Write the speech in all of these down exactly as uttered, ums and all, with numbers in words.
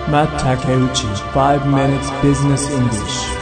Matt Takeuchi five minutes Business English。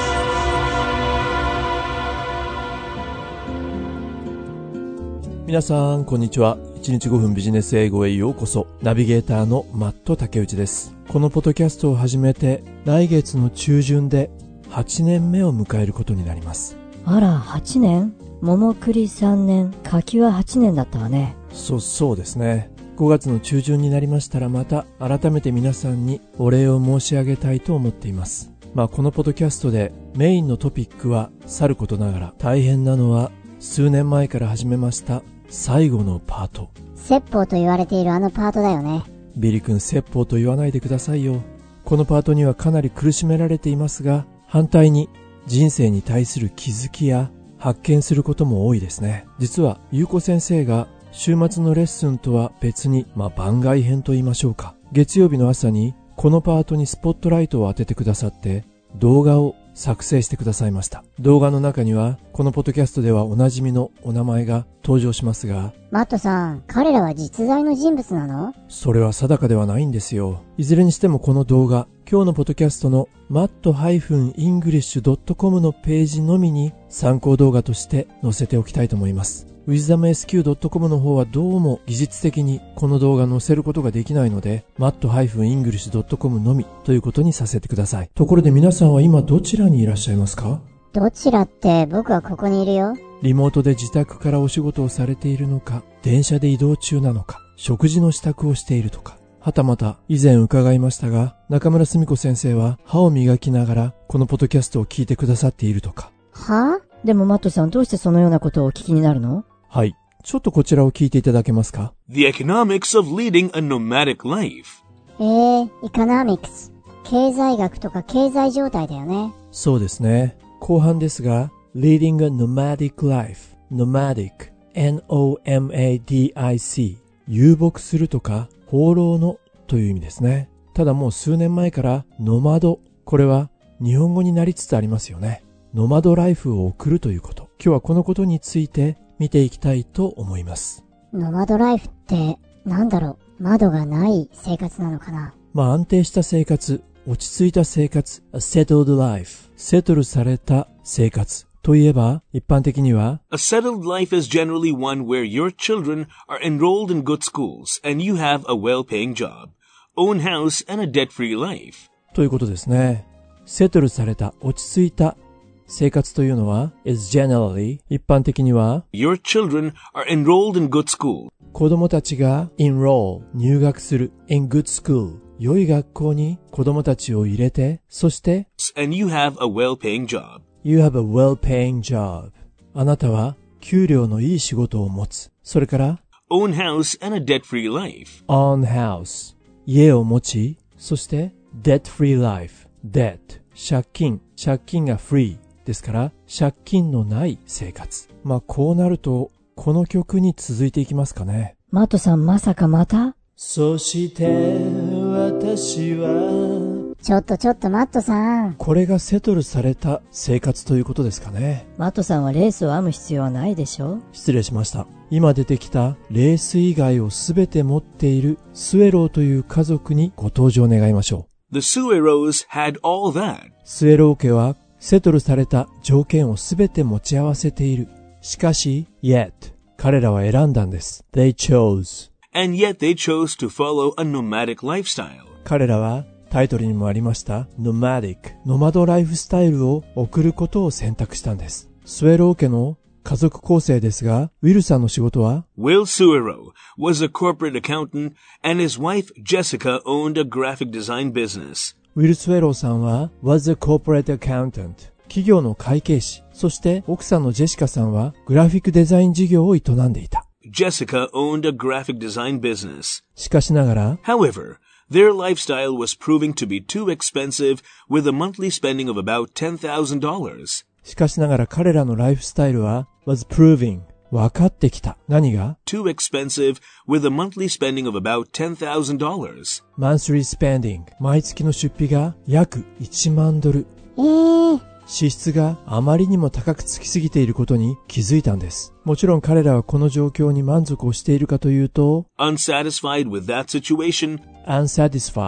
皆さんこんにちは。いちにちごふんビジネス英語へようこそ。ナビゲーターのマット竹内です。このポッドキャストを始めて来月の中旬ではちねんめを迎えることになります。 あら、はちねん？桃栗さんねん、柿ははちねんだったわね。 そ、そうですね。ごがつの中旬になりましたらまた改めて皆さんにお礼を申し上げたいと思っています。まあこのポッドキャストでメインのトピックはさることながら、大変なのは数年前から始めました最後のパート。 説法と言われているあのパートだよね。 ビリ君、説法と言わないでくださいよ。このパートにはかなり苦しめられていますが、反対に人生に対する気づきや発見することも多いですね。実はゆうこ先生が週末のレッスンとは別に、まあ番外編と言いましょうか、月曜日の朝にこのパートにスポットライトを当ててくださって動画を作成してくださいました。動画の中にはこのポッドキャストではおなじみのお名前が登場しますが、 マットさん、彼らは実在の人物なの？ それは定かではないんですよ。いずれにしてもこの動画、今日のポッドキャストの マット イングリッシュ ドット コム のページのみに参考動画として載せておきたいと思います。ウィズダムエスキュー ドット コム の方はどうも技術的にこの動画載せることができないので マット イングリッシュ ドット コム のみということにさせてください。ところで皆さんは今どちらにいらっしゃいますか？ どちらって、僕はここにいるよ。 リモートで自宅からお仕事をされているのか、電車で移動中なのか、食事の支度をしているとか、はたまた以前伺いましたが、中村澄子先生は歯を磨きながらこのポッドキャストを聞いてくださっているとか。 は？ でもマットさん、どうしてそのようなことをお聞きになるの？ はい。ちょっとこちらを聞いていただけますか？ The economics of leading a nomadic life. えー、エコノミクス。経済学とか経済状態だよね。 そうですね。後半ですが、leading a nomadic life。nomadic。エヌオーエムエーディーアイシー。遊牧するとか、放浪のという意味ですね。ただもう数年前からノマド、これは日本語になりつつありますよね。ノマドライフを送るということ。今日はこのことについて見ていきたいと思います。 ノマドライフってなんだろう、窓がない生活なのかな？ まあ安定した生活、落ち着いた生活、a settled life、セトルされた生活といえば、一般的には A settled life is generally one where your children are enrolled in good schools and you have a well-paying job, own house and a debt-free life. ということですね。セトルされた、落ち着いた生活というのは is generally 一般的には Your children are enrolled in good school. 子供たちが enroll 入学する in good school 良い学校に子供たちを入れて、そして And you have a well-paying job. You have a well-paying job あなたは給料のいい仕事を持つ。それから Own house and a debt-free life. own house 家を持ち、そして debt-free life debt 借金借金が freeですから借金のない生活。まあこうなるとこの曲に続いていきますかね。 マットさん、まさかまた？ そして私は、 ちょっとちょっとマットさん。 これがセトルされた生活ということですかね。 マットさんはレースを編む必要はないでしょ？ 失礼しました。今出てきたレース以外をすべて持っているスエローという家族にご登場願いましょう。 The Sueros had all that. スエロー家はセトルされた条件をすべて持ち合わせている。しかし、yet 彼らは選んだんです。They chose. And yet they chose to follow a nomadic lifestyle. 彼らはタイトルにもありましたnomadic、ノマドライフスタイルを送ることを選択したんです。スエロー家の家族構成ですが、ウィルさんの仕事は Will Suero was a corporate accountant and his wife Jessica owned a graphic design business. ウィル・スウェローさんは was a corporate accountant、企業の会計士、そして奥さんのジェシカさんはグラフィックデザイン事業を営んでいた。 Jessica owned a graphic design business. しかしながら、 However, their lifestyle was proving to be too expensive with a monthly spending of about ten thousand dollars. しかしながら彼らのライフスタイルは was proving、分かってきた。何が Too expensive with a monthly spending of about ten thousand dollars. monthly spending、毎月の出費が約いちまんドル。 えー、 支出があまりにも高くつきすぎていることに気づいたんです。もちろん彼らはこの状況に満足をしているかというと、 Unsatisfied with that situation, unsatisfied、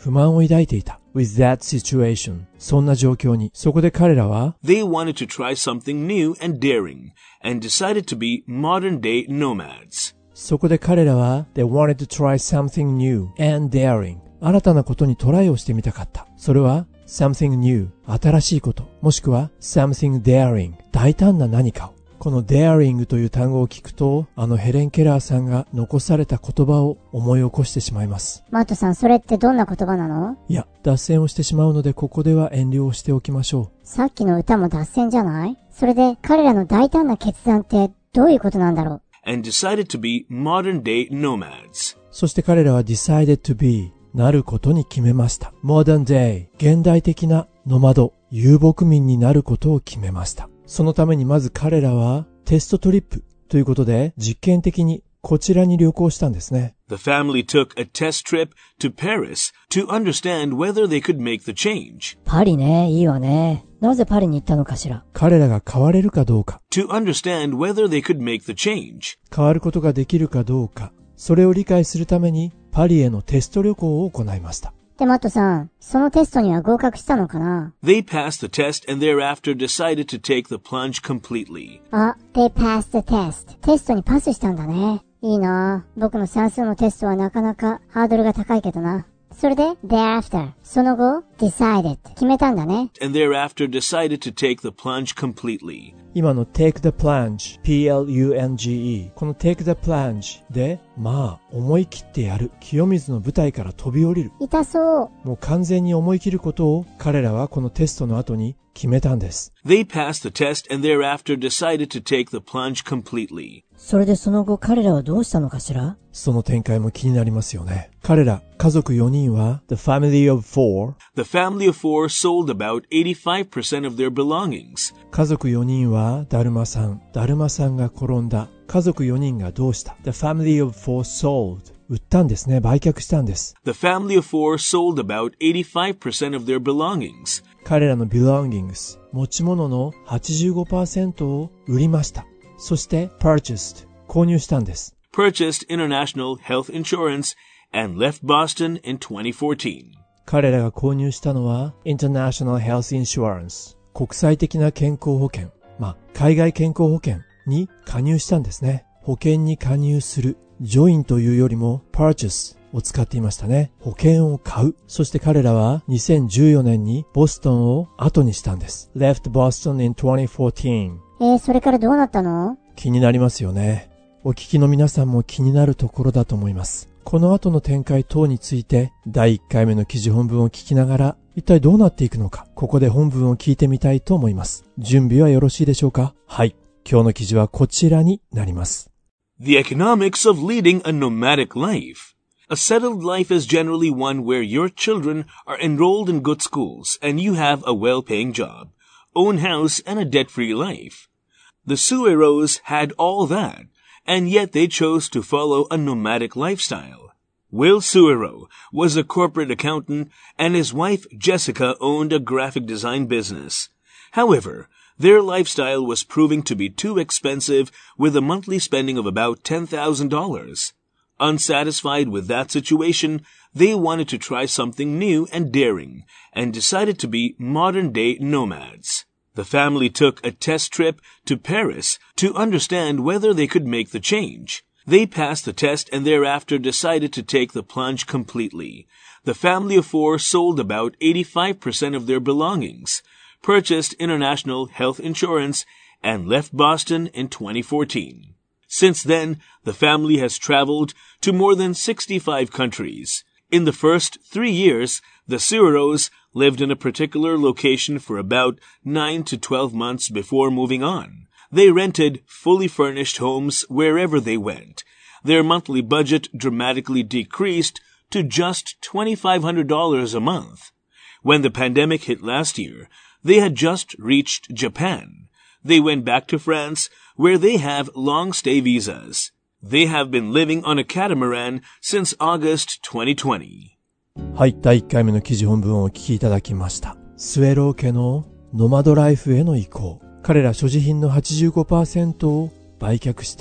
不満を抱いていた。with that situation そんな状況に、そこで彼らは They wanted to try something new and daring and decided to be modern-day nomads. そこで彼らは They wanted to try something new and daring 新たなことにトライをしてみたかった。それは something new 新しいこと、もしくは something daring 大胆な何かを。この daring という単語を聞くと、あのヘレン・ケラーさんが残された言葉を思い起こしてしまいます。 マットさん、それってどんな言葉なの？ いや、脱線をしてしまうのでここでは遠慮をしておきましょう。さっきの歌も脱線じゃない？それで彼らの大胆な決断ってどういうことなんだろう？ And decided to be modern-day nomads. そして彼らは decided to be なることに決めました。modern day 現代的なノマド、遊牧民になることを決めました。そのためにまず彼らはテストトリップということで実験的にこちらに旅行したんですね。 The family took a test trip to Paris to understand whether they could make the change. パリね、いいわね。なぜパリに行ったのかしら。 彼らが変われるかどうか。 To understand whether they could make the change. 変わることができるかどうか。それを理解するためにパリへのテスト旅行を行いました。 で、マットさん、そのテストには合格したのかな？ They passed the test and thereafter decided to take the plunge completely. あ、they passed the test. テストにパスしたんだね。いいな。僕の算数のテストはなかなかハードルが高いけどな。それで、thereafter. その後、decided. 決めたんだね。 And thereafter decided to take the plunge completely. 今の take the plunge, P L U N G E この take the plunge で、まあ、思い切ってやる。清水の舞台から飛び降りる。 痛そう。 もう完全に思い切ることを彼らはこのテストの後に決めたんです。 They passed the test and thereafter decided to take the plunge completely. それでその後彼らはどうしたのかしら？ その展開も気になりますよね。彼ら、家族よにんは The family of four The family of four sold about eighty-five percent of their belongings. 家族よにんはだるまさん、だるまさんが転んだ。家族よにんがどうした？ The family of four sold 売ったんですね。売却したんです。 The family of four sold about eighty-five percent of their belongings. 彼らの belongings 持ち物の はちじゅうごパーセント を売りました。そして purchased 購入したんです。 Purchased international health insurance and left Boston in twenty fourteen. 彼らが購入したのは international health insurance 国際的な健康保険、まあ海外健康保険に加入したんですね。保険に加入する、ジョインというよりも purchase を使っていましたね。保険を買う。そして彼らはにせんじゅうよねんにボストンを後にしたんです。left Boston in twenty fourteen。 えー、それからどうなったの？ 気になりますよね。お聞きの皆さんも気になるところだと思います。この後の展開等についてだいいっかいめの記事本文を聞きながら一体どうなっていくのか、ここで本文を聞いてみたいと思います。準備はよろしいでしょうか？はい。今日の記事はこちらになります。 The economics of leading a nomadic life. A settled life is generally one where your children are enrolled in good schools and you have a well-paying job, own house, and a debt-free life. The Sueros had all that, and yet they chose to follow a nomadic lifestyle. Will Suero was a corporate accountant, and his wife Jessica owned a graphic design business. However, their lifestyle was proving to be too expensive with a monthly spending of about ten thousand dollars. Unsatisfied with that situation, they wanted to try something new and daring, and decided to be modern-day nomads. The family took a test trip to Paris to understand whether they could make the change. They passed the test and thereafter decided to take the plunge completely. The family of four sold about eighty-five percent of their belongings, purchased international health insurance, and left Boston in twenty fourteen. Since then, the family has traveled to more than sixty-five countries. In the first three years, the Sueros lived in a particular location for about nine to twelve months before moving on. They rented fully furnished homes wherever they went. Their monthly budget dramatically decreased to just twenty-five hundred dollars a month. When the pandemic hit last year, they had just reached Japan. They went back to France, where they have long-stay visas. They have been living on a catamaran since August twenty twenty. はい、だいいっかいめの記事本文をお聞きいただきました。スエロー家のノマドライフへの移行。彼ら所持品の はちじゅうごパーセント を売却して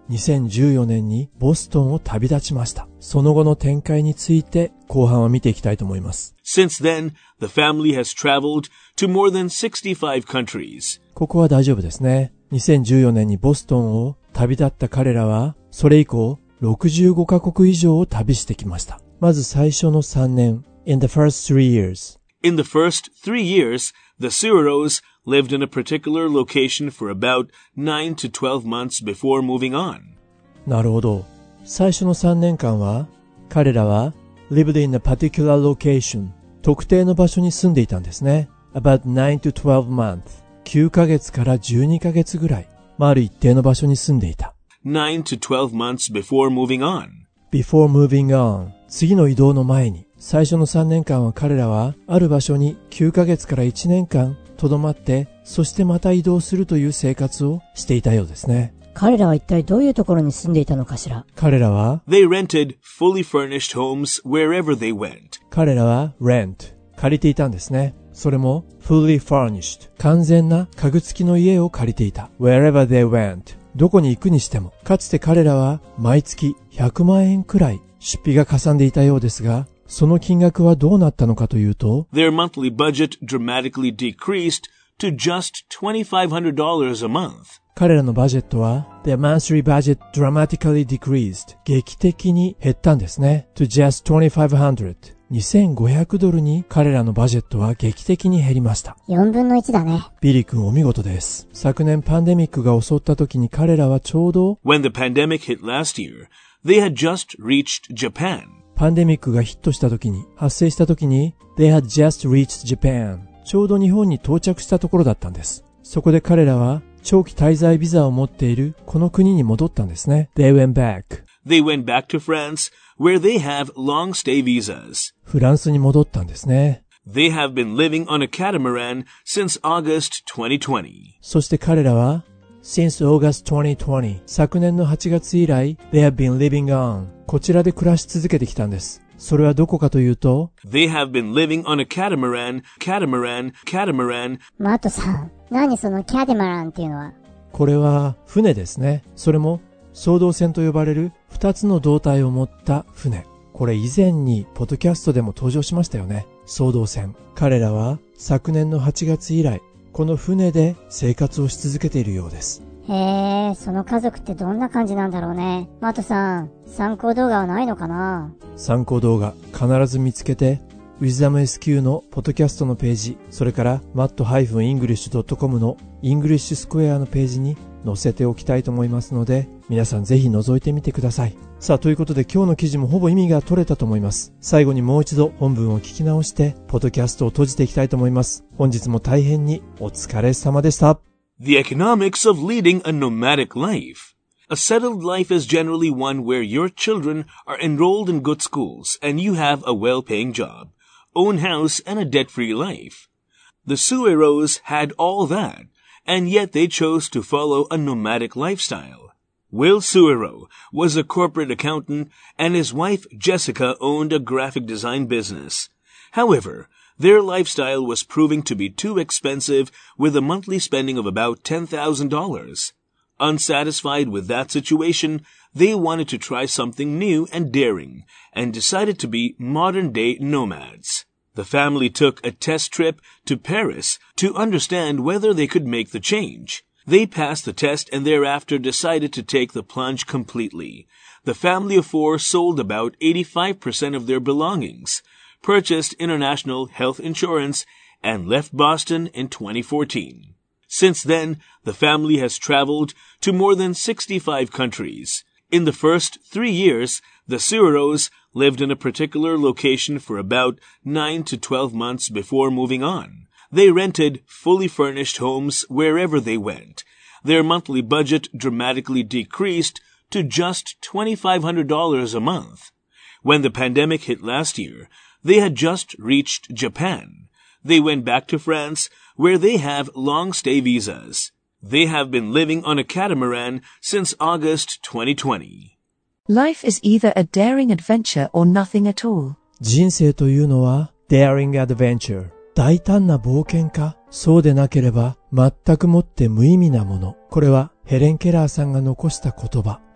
にせんじゅうよねんにボストンを旅立ちました。その後の展開について後半は見ていきたいと思います。 Since then, the family has traveled to more than sixty-five countries. ここは大丈夫ですね。にせんじゅうよねんにボストンを旅立った彼らは、それ以降ろくじゅうごカ国以上を旅してきました。まず最初のさんねん。In the first three years. In the first three years, the Sueros lived in a particular location for about nine to twelve months before moving on. なるほど。最初のさんねんかんは、彼らは lived in a particular location. 特定の場所に住んでいたんですね。about nine to twelve months. きゅうかげつからじゅうにかげつぐらい。まあ、ある一定の場所に住んでいた。 nine to twelve months before moving on. before moving on. 次の移動の前に。最初のさんねんかんは彼らはある場所にきゅうかげつからいちねんかんとどまって、そしてまた移動するという生活をしていたようですね。 彼らは一体どういうところに住んでいたのかしら。 彼らは They rented fully furnished homes wherever they went. 彼らは rent 借りていたんですね。それも fully furnished 完全な家具付きの家を借りていた。wherever they went どこに行くにしても。かつて彼らは毎月ひゃくまんえんくらい出費がかさんでいたようですが、その金額はどうなったのかというと、 Their monthly budget dramatically decreased to just twenty-five hundred dollars a month. 彼らのバジェットは Their monthly budget dramatically decreased 劇的に減ったんですね。to just twenty-five hundred にせんごひゃくドルに彼らのバジェットは劇的に減りました。 よんぶんのいちだね。 ビリ君お見事です。昨年パンデミックが襲った時に彼らはちょうど When the pandemic hit last year, they had just reached Japan. パンデミックがヒットした時に、発生した時に They had just reached Japan ちょうど日本に到着したところだったんです。そこで彼らは長期滞在ビザを持っているこの国に戻ったんですね。They went back. They went back to France, where they have long stay visas. フランスに戻ったんですね。 They have been living on a catamaran since August twenty twenty. そして彼らは Since August twenty twenty 昨年のはちがつ以来 They have been living on こちらで暮らし続けてきたんです。それはどこかというと They have been living on a catamaran, catamaran, catamaran. マットさん、何そのキャデマランっていうのは。 これは船ですね。それも双胴船と呼ばれる二つの胴体を持った船。これ以前にポッドキャストでも登場しましたよね。双胴船。彼らは昨年のはちがつ以来、この船で生活をし続けているようです。 へえ、その家族ってどんな感じなんだろうね。マットさん、参考動画はないのかな？ 参考動画必ず見つけて、ウィズダム エスキュー のポッドキャストのページ、それから マット ダッシュ イングリッシュ ドットコム のイングリッシュスクエアのページに載せておきたいと思いますので、皆さんぜひ覗いてみてください。さあ、ということで今日の記事もほぼ意味が取れたと思います。最後にもう一度本文を聞き直して、ポッドキャストを閉じていきたいと思います。本日も大変にお疲れ様でした。 The economics of leading a nomadic life. A settled life is generally one where your children are enrolled in good schools and you have a well-paying job, own house, and a debt-free life. The Sueros had all that, and yet they chose to follow a nomadic lifestyle. Will Suero was a corporate accountant, and his wife Jessica owned a graphic design business. However, their lifestyle was proving to be too expensive with a monthly spending of about ten thousand dollars. Unsatisfied with that situation, they wanted to try something new and daring, and decided to be modern-day nomads. The family took a test trip to Paris to understand whether they could make the change. They passed the test and thereafter decided to take the plunge completely. The family of four sold about eighty-five percent of their belongings, purchased international health insurance, and left Boston in twenty fourteen. Since then, the family has traveled to more than sixty-five countries. In the first three years, the Sueros lived in a particular location for about nine to twelve months before moving on. They rented fully furnished homes wherever they went. Their monthly budget dramatically decreased to just twenty-five hundred dollars a month. When the pandemic hit last year, they had just reached Japan. They went back to France, where they have long stay visas. They have been living on a catamaran since August twenty twenty. Life is either a daring adventure or nothing at all. 人生というのは daring adventure 大胆な冒険か、そうでなければ全くもって無意味なもの。これはヘレン・ケラーさんが残した言葉。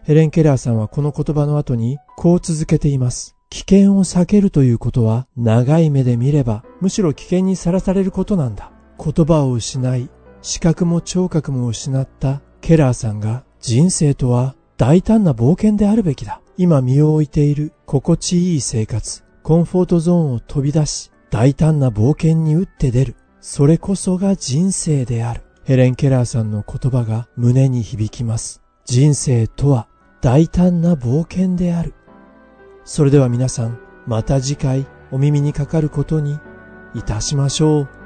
ヘレン・ケラーさんはこの言葉の後にこう続けています。危険を避けるということは長い目で見ればむしろ危険にさらされることなんだ。言葉を失い、視覚も聴覚も失ったケラーさんが人生とは大胆な冒険であるべきだ。今身を置いている心地いい生活、コンフォートゾーンを飛び出し、大胆な冒険に打って出る。それこそが人生である。ヘレン・ケラーさんの言葉が胸に響きます。人生とは大胆な冒険である。それでは皆さん、また次回お耳にかかることにいたしましょう。